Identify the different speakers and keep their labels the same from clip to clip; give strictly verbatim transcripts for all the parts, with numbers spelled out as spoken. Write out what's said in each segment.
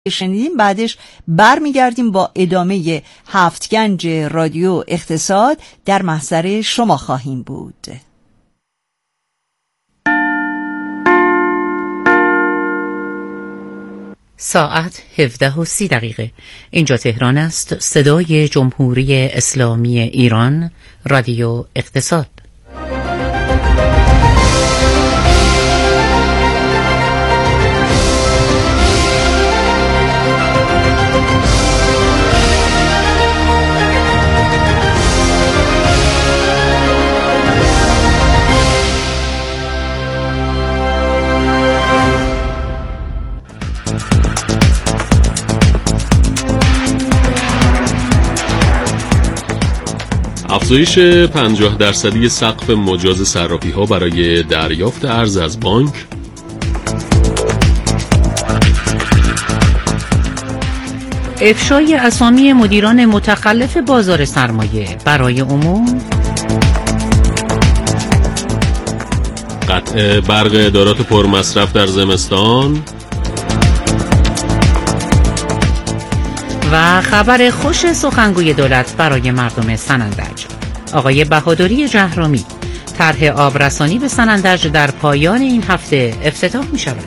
Speaker 1: شنیدیم. بعدش برمیگردیم با ادامه هفتگنج رادیو اقتصاد در محضر شما خواهیم بود.
Speaker 2: ساعت هفده و سی دقیقه. اینجا تهران است. صدای جمهوری اسلامی ایران، رادیو اقتصاد.
Speaker 3: افزایش پنجاه درصدی سقف مجاز صرافی‌ها برای دریافت ارز از بانک،
Speaker 2: افشای اسامی مدیران متخلف بازار سرمایه برای عموم،
Speaker 3: قطع برق ادارات پرمصرف در زمستان
Speaker 2: و خبر خوش سخنگوی دولت برای مردم سنندج. آقای بهادری جهرامی، طرح آبرسانی به سنندج در پایان این هفته افتتاح می شود.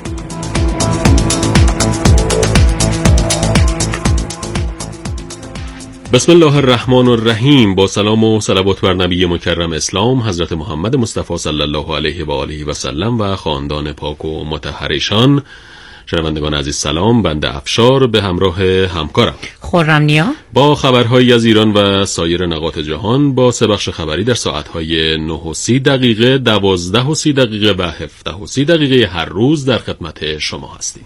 Speaker 3: بسم الله الرحمن الرحیم. با سلام و صلوات بر نبی مکرم اسلام حضرت محمد مصطفی صلی الله علیه و آله و سلم و خاندان پاک و مطهر ایشان. شنوندگان عزیز سلام، بنده افشار به همراه همکارم
Speaker 2: خرم‌نیا
Speaker 3: با خبرهایی از ایران و سایر نقاط جهان با سه بخش خبری در ساعتهای نه و سی دقیقه، دوازده و سی دقیقه و هفده و سی دقیقه هر روز در خدمت شما هستیم.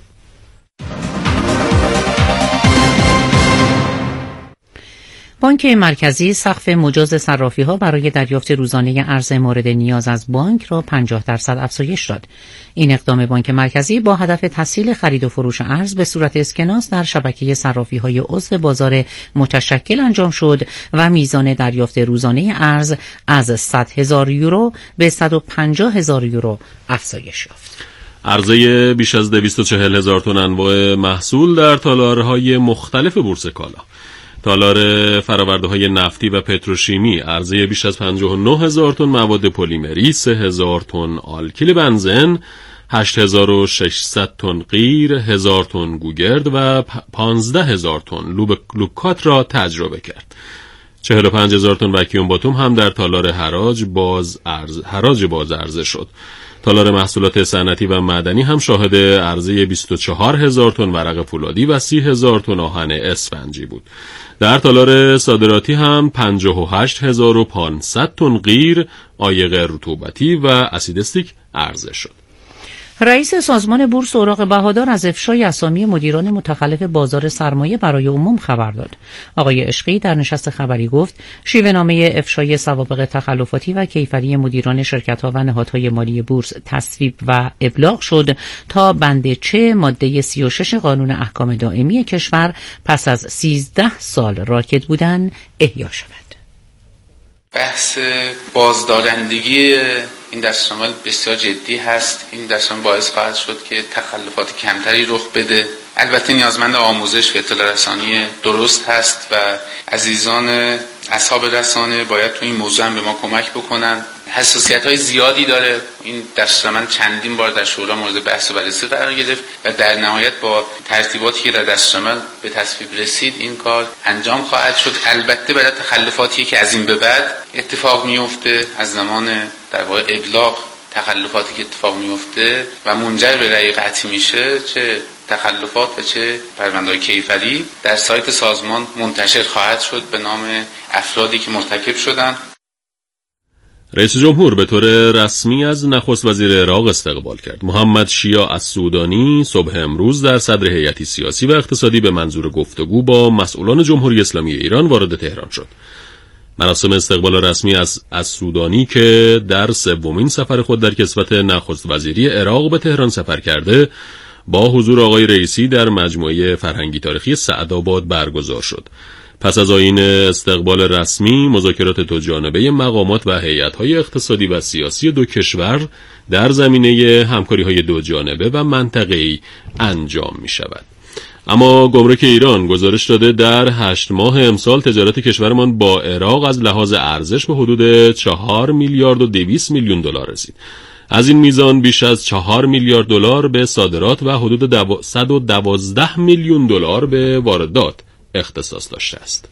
Speaker 2: بانک مرکزی سقف مجاز صرافی‌ها برای دریافت روزانه ارز مورد نیاز از بانک را پنجاه درصد افزایش داد. این اقدام بانک مرکزی با هدف تسهیل خرید و فروش ارز به صورت اسکناس در شبکه صرافی‌های عضو بازار متشکل انجام شد و میزان دریافت روزانه ارز از صد هزار یورو به صد و پنجاه هزار یورو افزایش یافت.
Speaker 3: عرضه بیش از دویست و چهل هزار تن انواع محصول در تالارهای مختلف بورس کالا، تالار فرآورده‌های نفتی و پتروشیمی عرضه بیش از پنجاه و نه هزار تن مواد پلیمری، سه هزار تن آلکیل بنزین، هشت هزار و ششصد تن قیر، هزار تن گوگرد و پانزده هزار تن لوکات را تجربه کرد. چهل و پنج هزار تن وکیوم باتوم هم در تالار حراج باز عرض حراج باز عرضه شد. تالار محصولات صنعتی و معدنی هم شاهد عرضه بیست و چهار هزار تن ورق فولادی و سی هزار تن آهن اسفنجی بود. در تالار صادراتی هم پنجاه و هشت هزار و پانصد تن قیر، عایق رطوبتی و اسید استیک عرضه شد.
Speaker 2: رئیس سازمان بورس اوراق بهادار از افشای اسامی مدیران متخلف بازار سرمایه برای عموم خبر داد. آقای عشقی در نشست خبری گفت شیوه‌نامه افشای سوابق تخلفاتی و کیفری مدیران شرکت‌ها و نهادهای مالی بورس تصویب و ابلاغ شد تا بند چه ماده سی و شش قانون احکام دائمی کشور پس از سیزده سال راکد بودن احیا شود.
Speaker 4: بحث بازدارندگی این دستورالعمل بسیار جدی هست. این دستورالعمل باعث خواهد شد که تخلفات کمتری رخ بده. البته نیازمند آموزش و اطلاع رسانی درست هست و عزیزان اصحاب رسانه باید تو این موضوع هم به ما کمک بکنن. حساسیت‌های زیادی داره. این دستورالعمل چندین بار در شورا مورد بحث و بررسی قرار گرفت و در نهایت با ترتیباتی که در دستورالعمل به تصویب رسید این کار انجام خواهد شد. البته برای تخلفاتی که از این به بعد اتفاق میفته، از زمان در واقع ابلاغ تخلفاتی که اتفاق میفته و منجر به رأی قطعی میشه، چه تخلفات و چه پرونده‌های کیفری در سایت سازمان منتشر خواهد شد به نام افرادی که مرتکب شدن.
Speaker 3: رئیس جمهور به طور رسمی از نخست وزیر عراق استقبال کرد. محمد شیع السودانی صبح امروز در صدر هیئتی سیاسی و اقتصادی به منظور گفتگو با مسئولان جمهوری اسلامی ایران وارد تهران شد. مراسم استقبال رسمی از السودانی که در سومین سفر خود در کسوت نخست وزیری عراق به تهران سفر کرده، با حضور آقای رئیسی در مجموعه فرهنگی تاریخی سعدآباد برگزار شد. پس از آیین استقبال رسمی، مذاکرات دو جانبه مقامات و هیئت‌های اقتصادی و سیاسی دو کشور در زمینه همکاری‌های دو جانبه و منطقه‌ای انجام می‌شود. اما گمرک ایران گزارش داده در هشت ماه امسال تجارت کشورمان با عراق از لحاظ ارزش به حدود چهار میلیارد و دویست میلیون دلار رسید. از این میزان بیش از چهار میلیارد دلار به صادرات و حدود صد و دوازده میلیون دلار به واردات اختصاص داشته است.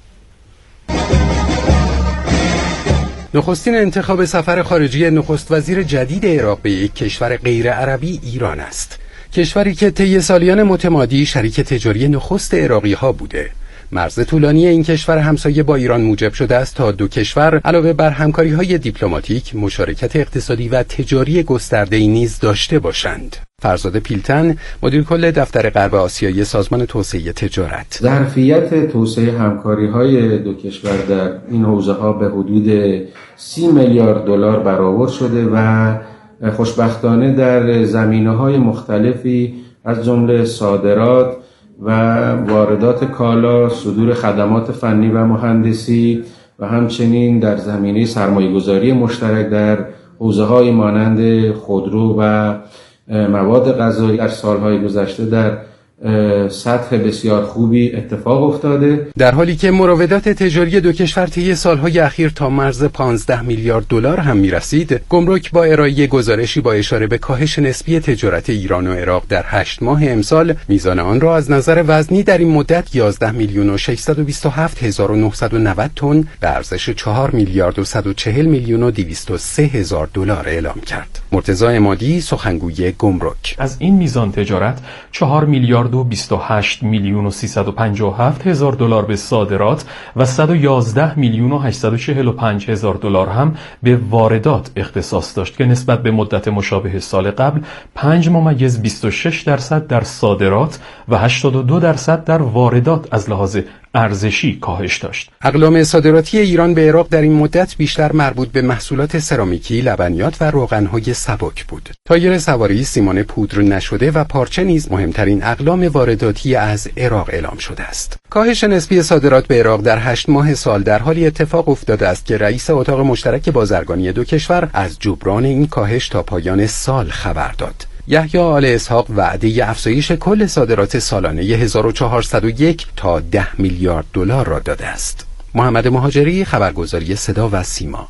Speaker 5: نخستین انتخاب سفر خارجی نخست وزیر جدید عراق به یک کشور غیر عربی ایران است. کشوری که طی سالیان متمادی شریک تجاری نخست عراقی‌ها بوده. مرز طولانی این کشور همسایه با ایران موجب شده است تا دو کشور علاوه بر همکاری‌های دیپلماتیک، مشارکت اقتصادی و تجاری گسترده‌ای نیز داشته باشند. فرزاد پیلتن، مدیر کل دفتر غرب آسیایی سازمان توسعه تجارت:
Speaker 6: ظرفیت توسعه همکاری‌های دو کشور در این حوزه‌ها به حدود سی میلیارد دلار برآورد شده و خوشبختانه در زمینه‌های مختلفی از جمله صادرات و واردات کالا، صدور خدمات فنی و مهندسی و همچنین در زمینه سرمایه‌گذاری مشترک در حوزه‌های مانند خودرو و مواد غذایی در سالهای گذشته در سطح بسیار خوبی اتفاق افتاده،
Speaker 5: در حالی که مراودات تجاری دو کشور طی سالهای اخیر تا مرز پانزده میلیارد دلار هم میرسید. گمرک با ارائه گزارشی با اشاره به کاهش نسبی تجارت ایران و عراق در هشت ماه امسال میزان آن را از نظر وزنی در این مدت یازده میلیون و ششصد و بیست و هفت هزار و نهصد و نود تن به ارزش چهار میلیارد و صد و چهل میلیون و دویست و سه هزار دلار اعلام کرد. مرتضی عمادی، سخنگوی گمرک:
Speaker 7: از این میزان تجارت چهار میلیارد و بیست و هشت میلیون و سیصد و پنجاه و هفت هزار دلار به صادرات و صد و یازده میلیون و هشتصد و چهل و پنج هزار دلار هم به واردات اختصاص داشت که نسبت به مدت مشابه سال قبل پنج ممیز بیست و شش درصد در صادرات و هشتاد و دو درصد در واردات از لحاظ ارزشی کاهش داشت.
Speaker 5: اقلام صادراتی ایران به عراق در این مدت بیشتر مربوط به محصولات سرامیکی، لبنیات و روغن‌های سبک بود. تایر سواری، سیمان پودر نشده و پارچه نیز مهمترین اقلام وارداتی از عراق اعلام شده است. کاهش نسبی صادرات به عراق در هشت ماه سال در حالی اتفاق افتاده است که رئیس اتاق مشترک بازرگانی دو کشور از جبران این کاهش تا پایان سال خبر داد. یحیی آل اسحاق وعده افزایش کل صادرات سالانه هزار و چهارصد و یک تا ده میلیارد دلار را داده است. محمد مهاجری، خبرگزاری صدا و سیما.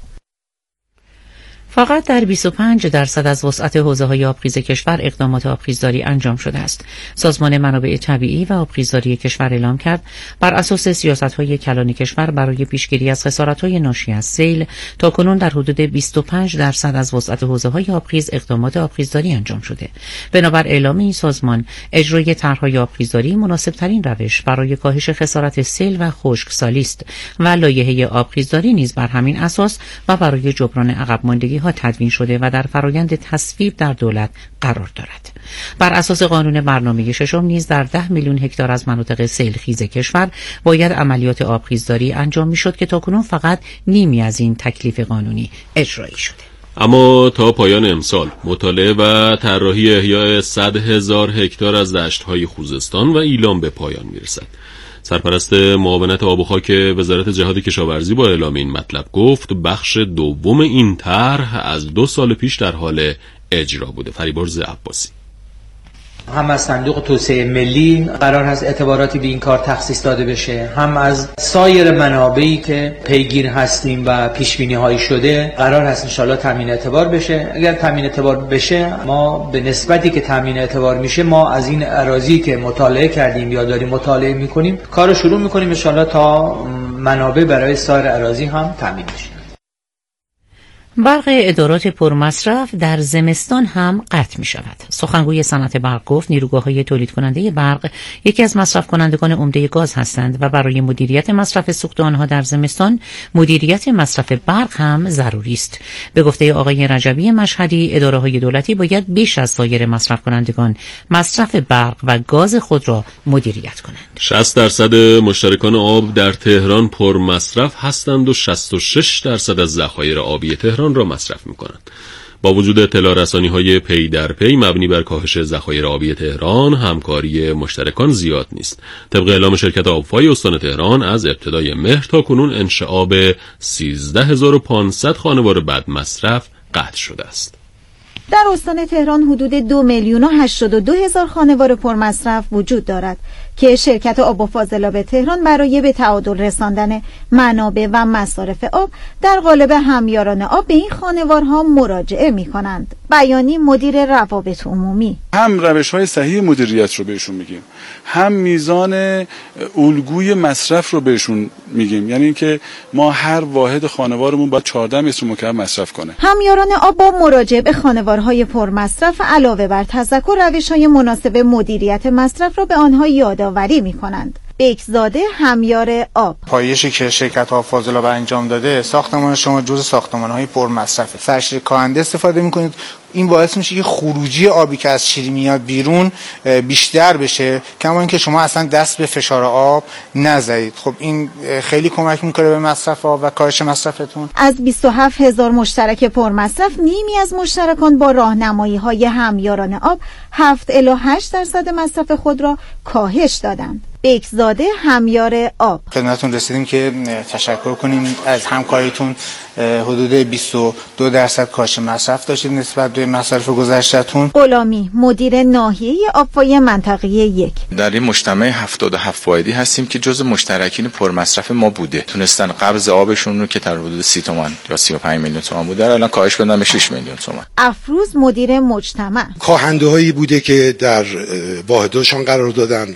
Speaker 2: فقط در بیست و پنج درصد از وسعت حوزه‌های آبخیز کشور اقدامات آبخیزداری انجام شده است. سازمان منابع طبیعی و آبخیزداری کشور اعلام کرد بر اساس سیاست‌های کلان کشور برای پیشگیری از خسارت‌های ناشی از سیل تاکنون در حدود بیست و پنج درصد از وسعت حوزه‌های آبخیز اقدامات آبخیزداری انجام شده. بنابر اعلام این سازمان، اجرای طرح‌های آبخیزداری مناسب‌ترین روش برای کاهش خسارت سیل و خشکسالی است و لایحه آبخیزداری نیز بر همین اساس و برای جبران عقب ماندگی ها تدوین شده و در فرایند تصویب در دولت قرار دارد. بر اساس قانون برنامه ششم نیز در ده میلیون هکتار از مناطق سیلخیز کشور باید عملیات آبخیزداری انجام میشد که تاکنون فقط نیمی از این تکلیف قانونی اجرایی شده.
Speaker 3: اما تا پایان امسال مطالعه و طراحی احیاء صد هزار هکتار از دشت‌های خوزستان و ایلام به پایان میرسد. سرپرست معاونت آب و خاک وزارت جهاد کشاورزی با اعلام این مطلب گفت بخش دوم این طرح از دو سال پیش در حال اجرا بوده. فریبرز عباسی:
Speaker 8: هم از صندوق توسعه ملی قرار هست اعتباراتی به این کار تخصیص داده بشه، هم از سایر منابعی که پیگیر هستیم و پیشبینی هایی شده قرار هست انشالله تامین اعتبار بشه. اگر تامین اعتبار بشه، ما به نسبتی که تامین اعتبار میشه، ما از این اراضی که مطالعه کردیم یا داریم مطالعه میکنیم کارو شروع میکنیم انشالله تا منابع برای سایر اراضی هم تامین بشه.
Speaker 2: برق ادارات پرمصرف در زمستان هم قطع می شود. سخنگوی صنعت برق گفت نیروگاه‌های تولید کننده برق یکی از مصرف کنندگان عمده گاز هستند و برای مدیریت مصرف سوخت آنها در زمستان مدیریت مصرف برق هم ضروری است. به گفته آقای رجبی مشهدی، اداره‌های دولتی باید بیش از سایر مصرف کنندگان مصرف برق و گاز خود را مدیریت کنند.
Speaker 3: شصت درصد مشترکان آب در تهران پرمصرف هستند و شصت و شش درصد از ذخایر آبی تهران را مصرف می‌کنند. با وجود اطلاع رسانی‌های پی در پی مبنی بر کاهش ذخایر آبی تهران، همکاری مشترکان زیاد نیست. طبق اعلام شرکت آبفای استان تهران، از ابتدای مهر تا کنون انشاء آب سیزده هزار و پانصد خانوار بد مصرف قطع شده است.
Speaker 9: در استان تهران حدود دو میلیون و هشتاد و دو هزار خانوار پرمصرف وجود دارد. که شرکت آب و فاضلاب تهران برای به تعادل رساندن منابع و مصارف آب در قالب همیاران آب به این خانوارها مراجعه می‌کنند. بیانی مدیر روابط عمومی:
Speaker 10: هم روش‌های صحیح مدیریت رو بهشون میگیم، هم میزان الگوی مصرف رو بهشون میگیم، یعنی اینکه ما هر واحد خانوارمون باید چهارده متر مکعب مصرف کنه.
Speaker 9: همیاران آب با مراجعه به خانوارهای پرمصرف علاوه بر تذکر روش‌های مناسب مدیریت مصرف را به آنها یادآوری می‌کنند. بکزاده، همیار آب:
Speaker 11: پایشی که شرکت آب فاضلاب انجام داده، ساختمان شما جزء ساختمان‌های پرمصرفه. فرش کاهنده استفاده می‌کنید، این باعث میشه که خروجی آبی که از شیری میاد بیرون بیشتر بشه، کما اینکه شما اصلا دست به فشار آب نزنید. خب این خیلی کمک میکنه به مصرف آب و کاهش مصرفتون.
Speaker 9: از بیست و هفت هزار مشترک پرمصرف، نیمی از مشترکان با راهنمایی‌های همیاران آب هفت الی هشت درصد مصرف خود را کاهش دادند. بکزاده، همیار آب:
Speaker 11: خدمتتون رسیدیم که تشکر کنیم از همکاریتون. حدود بیست و دو درصد کاهش مصرف داشتید نسبت به مصارف گذشته‌تون.
Speaker 9: غلامی، مدیر ناحیه آبپایی منطقه یک:
Speaker 12: در این مجتمع هفتاد و هفت واحدی هستیم که جزء مشترکین پرمصرف ما بوده. تونستن قبض آبشون رو که در حدود سی تومان یا سی و پنج میلیون تومان بوده الان کاهش بدن به شش میلیون تومان.
Speaker 9: افروز، مدیر مجتمع:
Speaker 13: کاهنده‌هایی بوده که در واحدشان قرار دادن،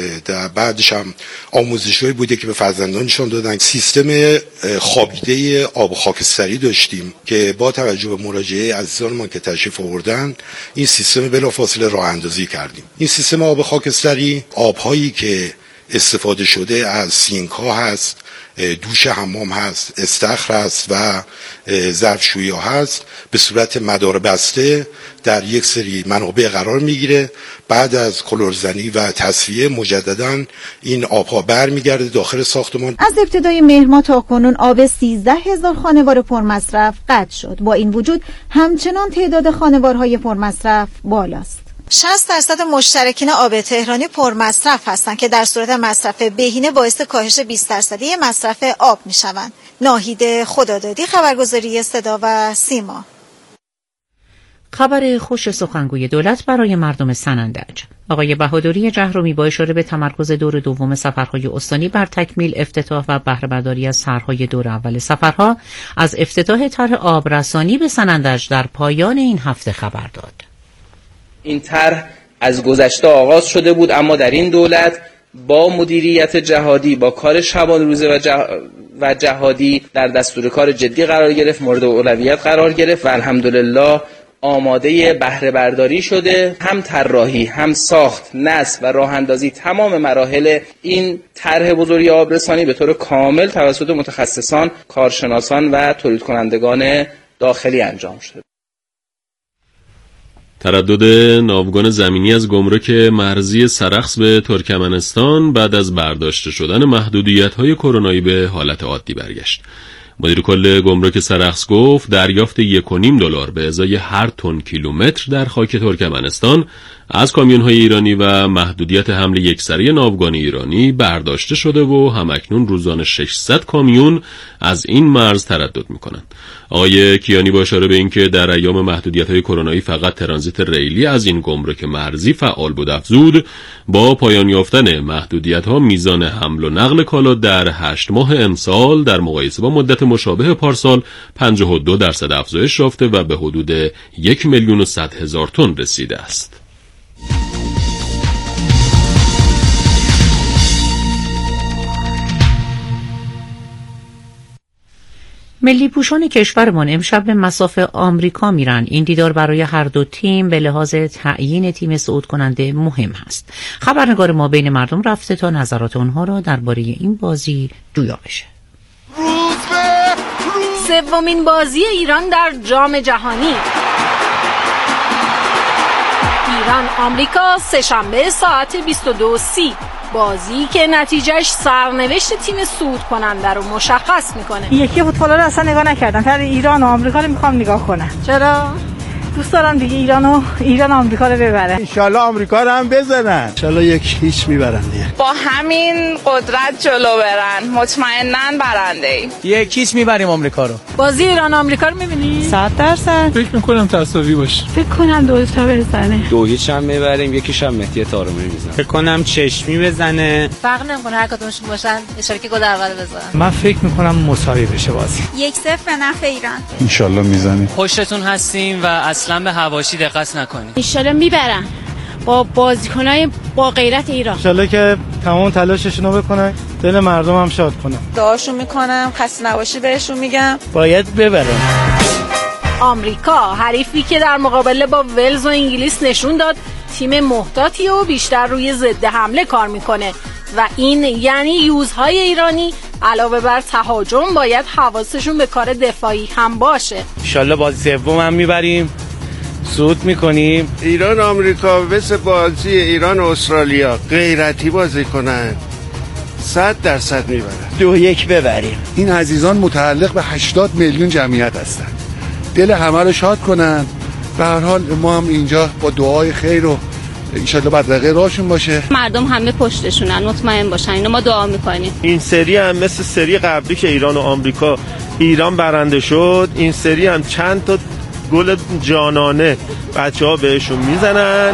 Speaker 13: در بعدش هم آموزش‌هایی بوده که به فرزندانشان دادن. سیستم خوابیده آب خاکستری داشتیم که با توجه به مراجعه عزیزان ما که تشریف آوردن این سیستم بلافاصله راه اندازی کردیم. این سیستم آب خاکستری آب‌هایی که استفاده شده از سینک‌ها هست، دوش حمام هست، استخر هست و ظرفشویی ها هست، به صورت مدار بسته در یک سری منابع قرار میگیره. بعد از کلورزنی و تصفیه مجددا این آبها برمیگرده داخل ساختمان.
Speaker 9: از ابتدای مهر ماه تا کنون آب سیزده هزار خانوار پرمصرف قطع شد. با این وجود همچنان تعداد خانوارهای پرمصرف بالاست. شصت درصد مشترکین آب تهرانی پرمصرف هستند که در صورت مصرف بهینه باعث کاهش بیست درصدی مصرف آب میشوند. ناهید خدادادی، خبرگزاری صدا و سیما.
Speaker 2: خبر خوش سخنگوی دولت برای مردم سنندج. آقای بهادری جهرومی با اشاره به تمرکز دور دوم سفرهای استانی بر تکمیل افتتاح و بهره برداری از سرهای دور اول سفرها از افتتاح طرح آبرسانی به سنندج در پایان این هفته خبر داد.
Speaker 14: این طرح از گذشته آغاز شده بود، اما در این دولت با مدیریت جهادی، با کار شبان روزه و, جه... و جهادی در دستور کار جدی قرار گرفت، مورد اولویت قرار گرفت و الحمدلله آماده بهره برداری شده. هم طراحی، هم ساخت، نصب و راه اندازی تمام مراحل این طرح بزرگ آبرسانی به طور کامل توسط متخصصان، کارشناسان و تولید کنندگان داخلی انجام شده.
Speaker 3: تردد ناوگان زمینی از گمرک مرزی سرخس به ترکمنستان بعد از برداشته شدن محدودیت‌های کرونایی به حالت عادی برگشت. مدیر کل گمرک سرخس گفت دریافت یک و نیم دلار به ازای هر تن کیلومتر در خاک ترکمنستان از کامیون‌های ایرانی و محدودیت حمل یکسری ناوگان ایرانی برداشته شده و همکنون روزانه ششصد کامیون از این مرز تردد می‌کنند. آقای کیانی با اشاره به اینکه در ایام محدودیت‌های کرونایی فقط ترانزیت ریلی از این گمرک مرزی فعال بود افزود با پایان یافتن محدودیت‌ها میزان حمل و نقل کالا در هشت ماه امسال در مقایسه با مدت مشابه پارسال پنجاه و دو درصد افزایش یافته و به حدود یک میلیون و صد هزار تن رسیده است.
Speaker 2: ملی پوشان کشورمان امشب به مصاف آمریکا میرن. این دیدار برای هر دو تیم به لحاظ تعیین تیم صعود کننده مهم هست. خبرنگار ما بین مردم رفته تا نظرات آنها را درباره این بازی جویا بشه.
Speaker 15: سومین بازی ایران در جام جهانی. ایران آمریکا سه‌شنبه ساعت بیست و دو سی. بازی که نتیجهش سرنوشت تیم صعود کننده رو مشخص میکنه.
Speaker 16: یکی فوتبال رو اصلا نگاه نکردم، فقط ایران و آمریکا رو میخوام نگاه کنم.
Speaker 15: چرا؟
Speaker 16: دوست دارم دیگه ایرانو ایران آمریکا رو ببره.
Speaker 17: ان شاءالله آمریکا رو هم بزنن. ان شاءالله یک هیچ میبرن دیگه.
Speaker 18: با همین قدرت جلو برن مطمئناً برنده ای.
Speaker 19: یک هیچ میبریم آمریکا رو.
Speaker 16: بازی ایران آمریکا رو میبینی؟
Speaker 20: صد درصد.
Speaker 10: فکر میکنم تساوی باشه.
Speaker 20: فکر کنم دو تا بزنه.
Speaker 19: دو هیچ هم میبریم، یکیش هم مهدی طارمی میزنه.
Speaker 17: فکر کنم چشمی بزنه.
Speaker 21: فرق نمیکنه هر کدومشون باشن اشتراکی گل اول بزنن.
Speaker 22: من فکر میکنم مساوی بشه بازی.
Speaker 9: یک صفر به نفع ایران.
Speaker 10: ان شاءالله میزنیم.
Speaker 23: پشتتون هستیم و اصلا به حواشی دقت نکنید.
Speaker 24: ان شاءالله میبرن با بازیکنای با غیرت ایران.
Speaker 22: ان شاءالله که تمام تلاششون رو بکنن، دل مردم هم شاد کنن.
Speaker 21: دعاشون میکنم، خسته نباشی بهشون میگم.
Speaker 22: باید ببرن.
Speaker 15: آمریکا حریفی که در مقابله با ولز و انگلیس نشون داد تیم محتاطی و بیشتر روی ضد حمله کار میکنه و این یعنی یوزهای ایرانی علاوه بر تهاجم باید حواسشون به کار دفاعی هم باشه.
Speaker 19: انشالله بازی سوم هم میبریم، صعود میکنیم.
Speaker 17: ایران آمریکا مثل بازی ایران و استرالیا غیرتی بازی کنن، صد درصد میبرن.
Speaker 19: دو یک ببریم.
Speaker 10: این عزیزان متعلق به هشتاد میلیون جمعیت هستند. دل همه رو شاد کنن. به هر حال ما هم اینجا با دعای خیر و انشالله بدرقه راهشون باشه.
Speaker 24: مردم همه پشتشونن، مطمئن باشن. اینو ما دعا میکنیم.
Speaker 17: این سری هم مثل سری قبلی که ایران و آمریکا ایران برنده شد، این سری هم چند تا گل جانانه بچه‌ها بهشون میزنن.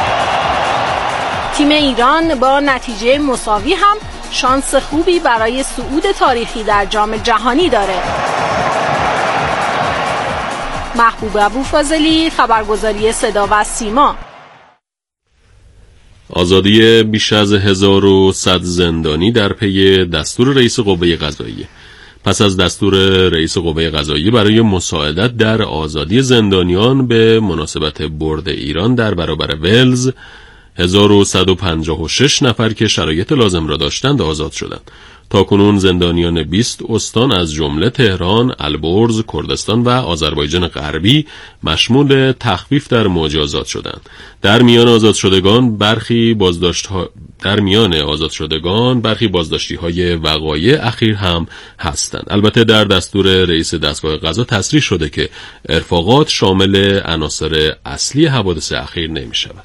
Speaker 15: تیم ایران با نتیجه مساوی هم شانس خوبی برای صعود تاریخی در جام جهانی داره. محبوب ابوفاضلی، خبرگزاری صدا و سیما.
Speaker 3: آزادی بیش از هزار و صد زندانی در پی دستور رئیس قوه قضاییه. پس از دستور رئیس قوه قضاییه برای مساعدت در آزادی زندانیان به مناسبت برد ایران در برابر ولز، هزار و صد و پنجاه و شش نفر که شرایط لازم را داشتند آزاد شدند. تاکنون زندانیان بیست استان از جمله تهران، البرز، کردستان و آذربایجان غربی مشمول تخفیف در مجازات شدند. در میان آزاد شدگان برخی بازداشت ها در میان آزاد شدگان برخی بازداشتی های وقایع اخیر هم هستند. البته در دستور رئیس دستگاه قضا تصریح شده که ارفاقات شامل عناصر اصلی حوادث اخیر نمی شود.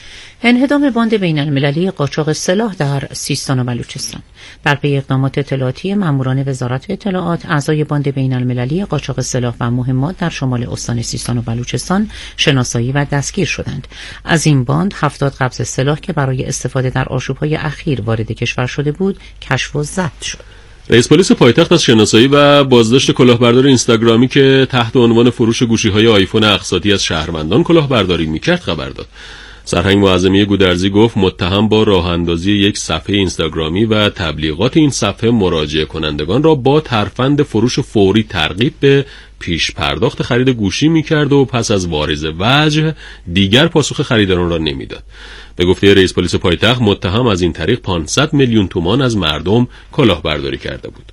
Speaker 2: انهدام باند بین المللی قاچاق سلاح در سیستان و بلوچستان. بر پی اقدامات اطلاعاتی ماموران وزارت اطلاعات، اعضای باند بین المللی قاچاق سلاح و مهمات در شمال استان سیستان و بلوچستان شناسایی و دستگیر شدند. از این باند هفتاد قبض سلاح که برای استفاده در آشوب‌های اخیر وارد کشور شده بود، کشف و ضبط شد.
Speaker 3: رئیس پلیس پایتخت از شناسایی و بازداشت کلاهبردار اینستاگرامی که تحت عنوان فروش گوشی‌های آیفون اقساطی از شهروندان کلاهبرداری می‌کرد خبر داد. سرهنگ معظمی گودرزی گفت متهم با راه اندازی یک صفحه اینستاگرامی و تبلیغات این صفحه مراجعه کنندگان را با ترفند فروش فوری ترغیب به پیش پرداخت خرید گوشی می‌کرد و پس از واریز وجه دیگر پاسخ خریداران را نمی‌داد. به گفته رئیس پلیس پایتخت متهم از این طریق پانصد میلیون تومان از مردم کلاهبرداری کرده بود.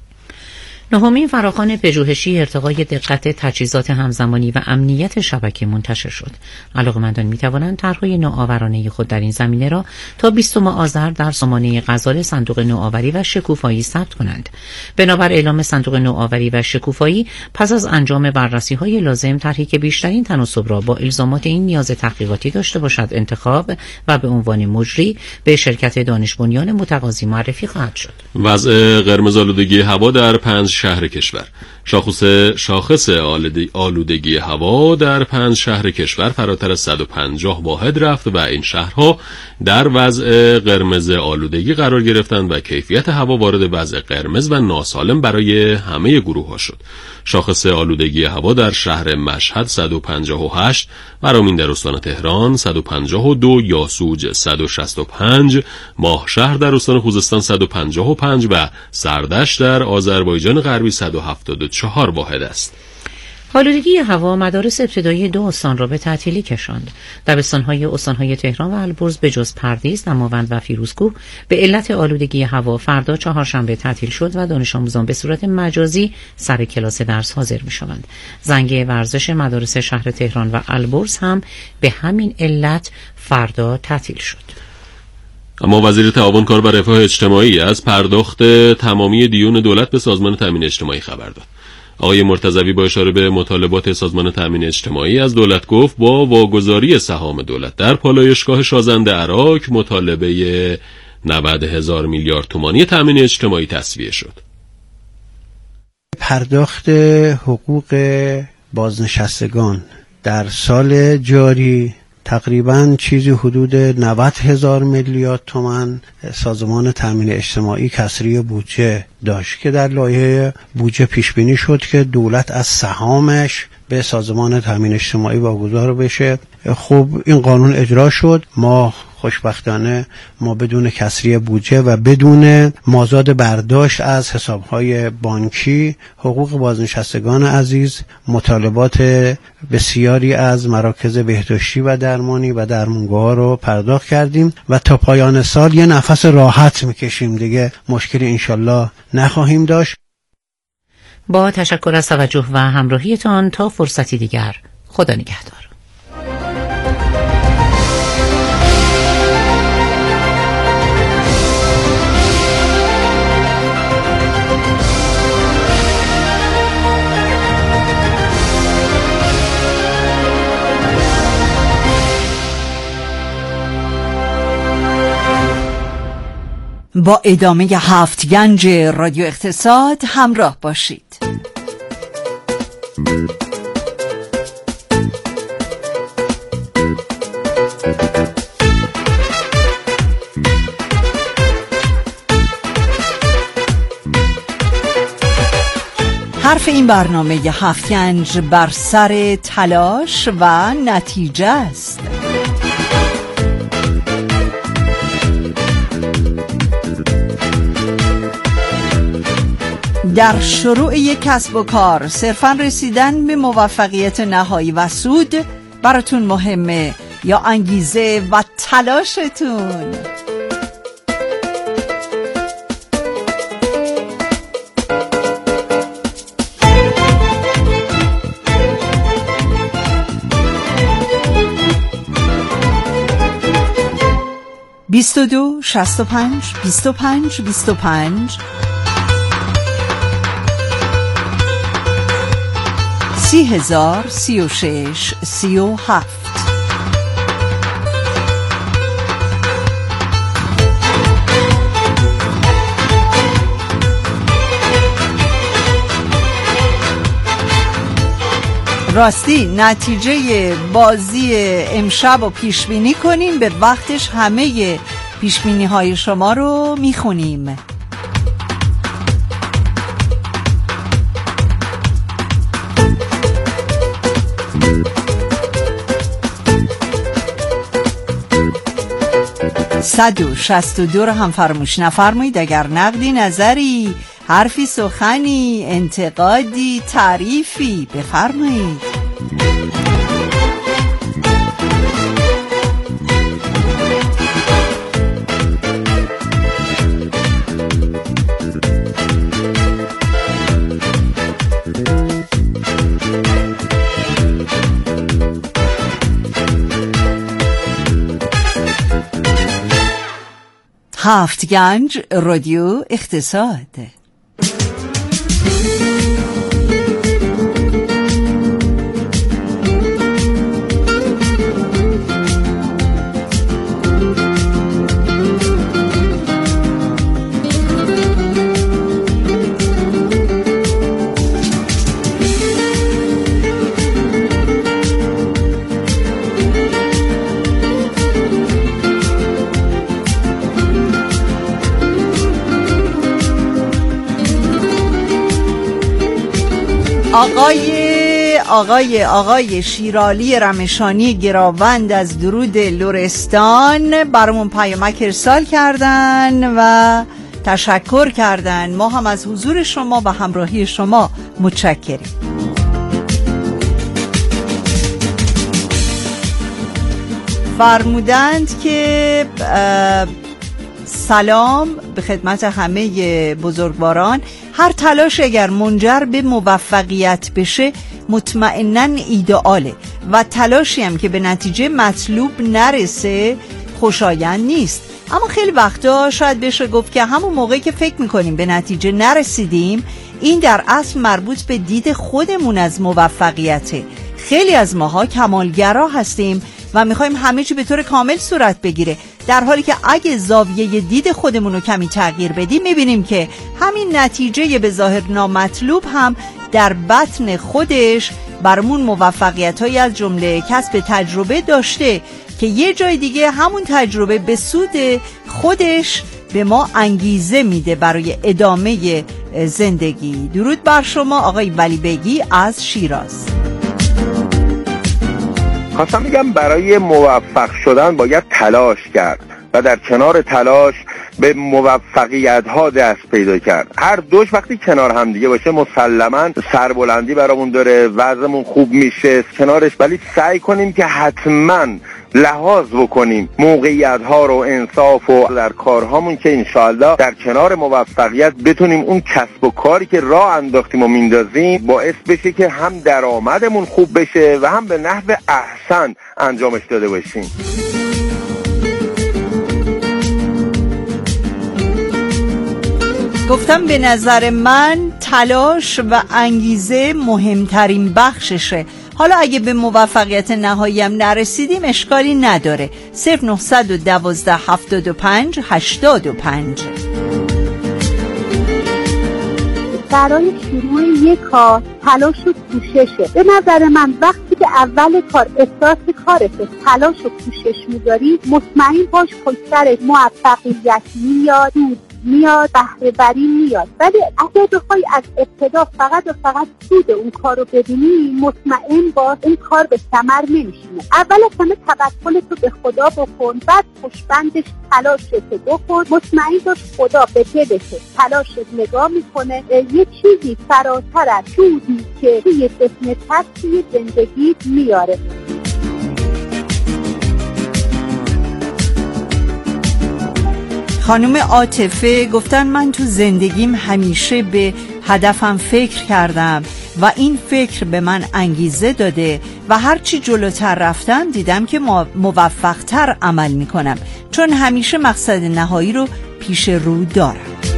Speaker 2: نهمین فراخوان پژوهشی ارتقای دقت تجهیزات همزمانی و امنیت شبکه منتشر شد. علاقه‌مندان می‌توانند طرح‌های نوآورانه خود در این زمینه را تا بیستم آذر در سامانه غزال صندوق نوآوری و شکوفایی ثبت کنند. بنابر اعلام صندوق نوآوری و شکوفایی، پس از انجام بررسی‌های لازم، طرحی که بیشترین تناسب را با الزامات این نیاز تحقیقاتی داشته باشد انتخاب و به عنوان مجری به شرکت دانش بنیان متقاضی معرفی خواهد شد.
Speaker 3: وضع قرمز آلودگی هوا در پنج شهر کشور. شاخص شاخص آلودگی هوا در پنج شهر کشور فراتر از صد و پنجاه واحد رفت و این شهرها در وضع قرمز آلودگی قرار گرفتند و کیفیت هوا وارد وضع قرمز و ناسالم برای همه گروه‌ها شد. شاخص آلودگی هوا در شهر مشهد صد و پنجاه و هشت، مرامین در استان تهران صد و پنجاه و دو، یاسوج صد و شصت و پنج، ماهشهر در استان خوزستان صد و پنجاه و پنج و سردشت در آذربایجان غربی صد و هفتاد و چهار واحد است.
Speaker 2: آلودگی هوا مدارس ابتدایی دو استان را به تعطیلی کشاند. دبستان‌های استان‌های تهران و البرز به جز پردیس، دماوند و فیروزکوه به علت آلودگی هوا فردا چهارشنبه تعطیل شد و دانش آموزان به صورت مجازی سر کلاس درس حاضر می‌شوند. زنگ ورزش مدارس شهر تهران و البرز هم به همین علت فردا تعطیل شد.
Speaker 3: اما وزیر تعاون کار و رفاه اجتماعی از پرداخت تمامی دیون دولت به سازمان تامین اجتماعی خبر داد. آقای مرتضوی با اشاره به مطالبات سازمان تامین اجتماعی از دولت گفت با واگذاری سهام دولت در پالایشگاه شازنده عراق مطالبه نود هزار میلیارد تومانی تامین اجتماعی تصویه شد.
Speaker 1: پرداخت حقوق بازنشستگان در سال جاری تقریباً چیزی حدود نود هزار میلیارد تومان سازمان تامین اجتماعی کسری بودجه داشت که در لایحه بودجه پیش بینی شد که دولت از سهامش به سازمان تامین اجتماعی واگذار بشه. خب این قانون اجرا شد، ما خوشبختانه ما بدون کسری بودجه و بدون مازاد برداشت از حسابهای بانکی حقوق بازنشستگان عزیز، مطالبات بسیاری از مراکز بهداشتی و درمانی و درمانگاه‌ها رو پرداخت کردیم و تا پایان سال یه نفس راحت میکشیم، دیگه مشکلی انشالله نخواهیم داشت.
Speaker 2: با تشکر از توجه و همراهیتان تا فرصتی دیگر، خدا نگهدار.
Speaker 4: با ادامه هفت گنج رادیو اقتصاد همراه باشید. حرف این برنامه هفت گنج بر سر تلاش و نتیجه است. در شروع یک کسب و کار صرفاً رسیدن به موفقیت نهایی و سود براتون مهمه یا انگیزه و تلاشتون؟ بیست و دو شصت و پنج بیست و پنج بیست و پنج سی هزار سی و شش سی و هفت. راستی نتیجه بازی امشب رو پیش بینی کنیم، به وقتش همه پیش بینی های شما رو میخونیم. صد و شصت و دو رو هم فراموش نفرمایید. اگر نقدی، نظری، حرفی، سخنی، انتقادی، تعریفی بفرمایید. هفت گنج رادیو اقتصاد. آقای آقای آقای شیرالی رمشانی گراوند از درود لرستان برامون پیامک ارسال کردن و تشکر کردن. ما هم از حضور شما و همراهی شما متشکریم. فرمودند که سلام به خدمت همه بزرگواران. هر تلاش اگر منجر به موفقیت بشه مطمئناً ایدئاله و تلاشی هم که به نتیجه مطلوب نرسه خوشایند نیست، اما خیلی وقتا شاید بشه گفت که همون موقعی که فکر میکنیم به نتیجه نرسیدیم، این در اصل مربوط به دید خودمون از موفقیته. خیلی از ماها کمالگرا هستیم و میخوایم همه چی به طور کامل صورت بگیره، در حالی که اگه زاویه دید خودمون رو کمی تغییر بدیم میبینیم که همین نتیجه به ظاهر نامطلوب هم در بطن خودش برامون موفقیت‌هایی از جمله کسب تجربه داشته که یه جای دیگه همون تجربه به سود خودش به ما انگیزه میده برای ادامه زندگی. درود بر شما آقای ولی بگی از شیراز.
Speaker 5: خواستم میگم برای موفق شدن باید تلاش کرد و در کنار تلاش به موفقیت ها دست پیدا کرد. هر دوش وقتی کنار هم دیگه باشه مسلماً سربلندی برامون داره، وضعمون خوب میشه کنارش، ولی سعی کنیم که حتماً لحاظ بکنیم موقعیت ها رو، انصاف و در کارهامون که انشاءالله در کنار موفقیت بتونیم اون کسب و کاری که راه انداختیم و میندازیم باعث بشه که هم درآمدمون خوب بشه و هم به نحو احسن انجامش داده باشیم.
Speaker 4: گفتم به نظر من تلاش و انگیزه مهمترین بخششه. حالا اگه به موفقیت نهایی هم نرسیدیم اشکالی نداره. صفر نهصد و دوازده هفتاد و پنج هشتاد و پنج.
Speaker 6: برای شروع یک کار تلاش و کوششه. به نظر من وقتی که اول کار استارت کارت تلاش و کوشش میذاری، مطمئن باش پشت موفقیت میاد، میاد، بهره وری میاد. ولی اگر بخوای از ابتدا فقط و فقط سود اون کار رو ببینی، مطمئن باش این کار به ثمر نمیشینه. اول از همه توکلت رو به خدا بکن، بعد پشتبندش تلاشت بکن. مطمئن باش خدا به دلت تلاشت نگاه میکنه، یه چیزی فراتر از سودی که توی قسمت هست توی زندگی میاره.
Speaker 4: خانم عاطفه گفتن من تو زندگیم همیشه به هدفم فکر کردم و این فکر به من انگیزه داده و هرچی جلوتر رفتم دیدم که موفقتر عمل میکنم، چون همیشه مقصد نهایی رو پیش رو دارم.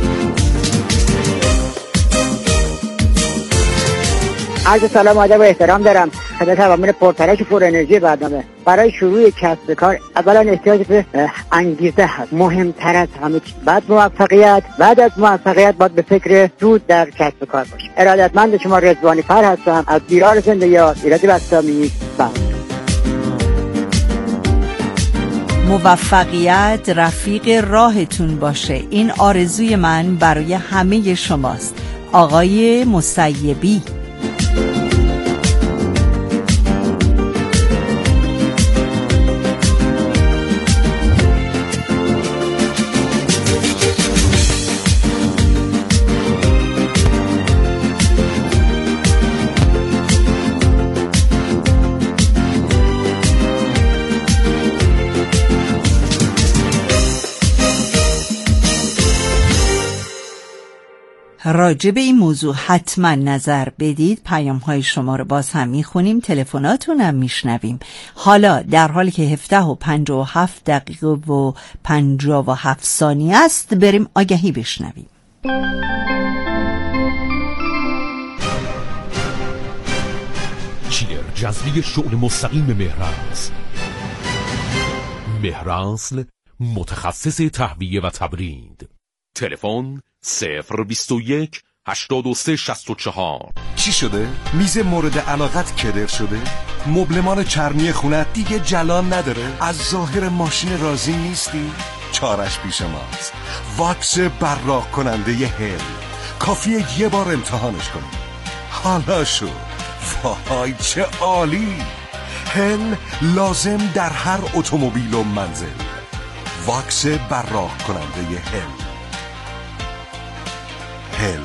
Speaker 7: عرض سلام و ادب و احترام دارم خدمت عوامل پرترک پر انرژی برنامه. برای شروع کسب کار اولا احتیاج به انگیزه هست، مهمتر از همه چیز. بعد موفقیت، بعد از موفقیت باید به فکر سود در کسب کار باشیم. ارادتمند شما رضوانی فر هستم از بیرار زنده یاد ایراد بستامی.
Speaker 4: موفقیت رفیق راهتون باشه، این آرزوی من برای همه شماست. آقای مسیبی. راجع به این موضوع حتما نظر بدید. پیام های شما رو باز هم میخونیم، تلفناتون هم میشنویم. حالا در حالی که هفده و پنجاه و هفت دقیقه و پنجاه و هفت ثانیه است بریم آگهی بشنویم.
Speaker 8: چیلر جذبی شغل مستقیم مهرنسل. مهرنسل متخصص تهویه و تبرید. تلفن صفر بیست و یک هشتاد و سه شصت و چهار.
Speaker 25: چی شده؟ میز مورد علاقت کدر شده؟ مبلمان چرمی خونه دیگه جلان نداره؟ از ظاهر ماشین راضی نیستی؟ چارش پیش ماست. واکس براق کننده هل. کافیه یه بار امتحانش کنی. حالا شد. وای چه عالی! هل لازم در هر اتومبیل و منزل. واکس براق کننده هل. هل.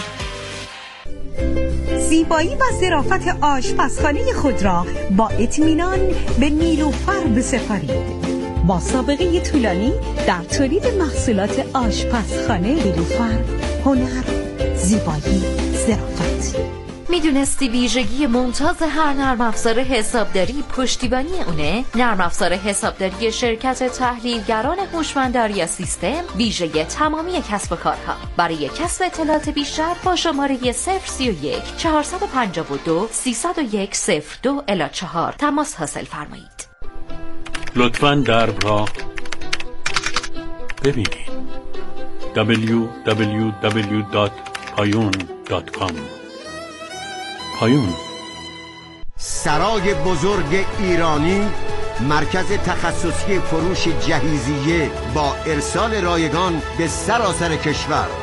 Speaker 26: زیبایی و ظرافت آشپزخانه خود را با اطمینان به نیلوفر بسپارید. با سابقه طولانی در تولید محصولات آشپزخانه نیلوفر، هنر، زیبایی، ظرافت.
Speaker 11: میدونستی ویژگی ممتاز هر نرم افزار حسابداری پشتیبانی اونه؟ نرم افزار حسابداری شرکت تحلیلگران هوشمند یا سیستم ویژه تمامی کسب و کارها. برای کسب اطلاعات بیشتر با شماره صفر سی و یک چهارصد و پنجاه و دو سیصد و یک صفر دو الی چهار تماس حاصل فرمایید.
Speaker 12: لطفاً درب را ببینید. دبلیو دبلیو دبلیو دات پایون دات کام. پایون،
Speaker 13: سرای بزرگ ایرانی، مرکز تخصصی فروش جهیزیه با ارسال رایگان به سراسر کشور.